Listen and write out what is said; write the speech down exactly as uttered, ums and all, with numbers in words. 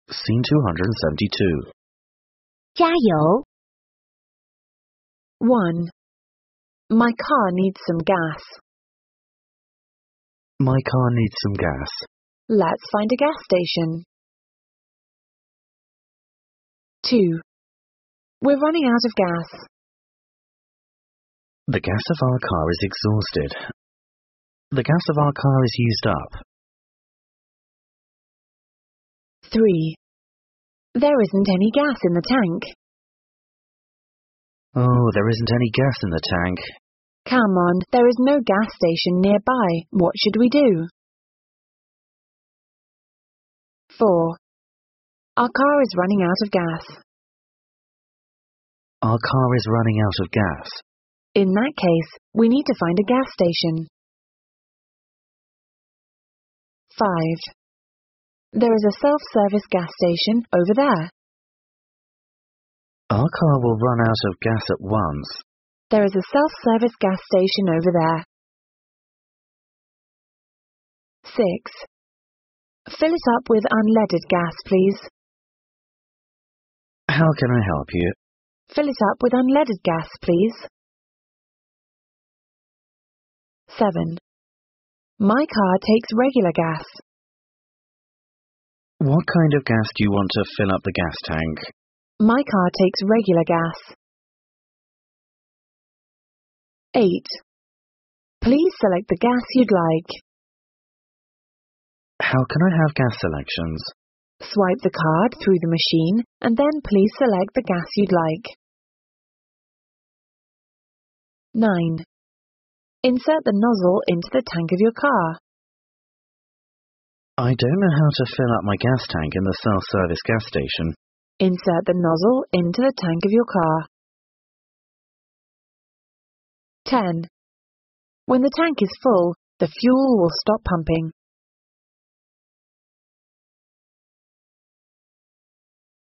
Scene two hundred seventy-two. 加油 one. My car needs some gas. My car needs some gas. Let's find a gas station. two. We're running out of gas. The gas of our car is exhausted. The gas of our car is used up. three. There isn't any gas in the tank. Oh, there isn't any gas in the tank. Come on, there is no gas station nearby. What should we do? four. Our car is running out of gas. Our car is running out of gas. In that case, we need to find a gas station. five. There is a self-service gas station over there. Our car will run out of gas at once. There is a self-service gas station over there. six. Fill it up with unleaded gas, please. How can I help you? Fill it up with unleaded gas, please. seven. My car takes regular gas. What kind of gas do you want to fill up the gas tank? My car takes regular gas. eight. Please select the gas you'd like. How can I have gas selections? Swipe the card through the machine and then please select the gas you'd like. nine. Insert the nozzle into the tank of your car. I don't know how to fill up my gas tank in the self-service gas station. Insert the nozzle into the tank of your car. ten. When the tank is full, the fuel will stop pumping.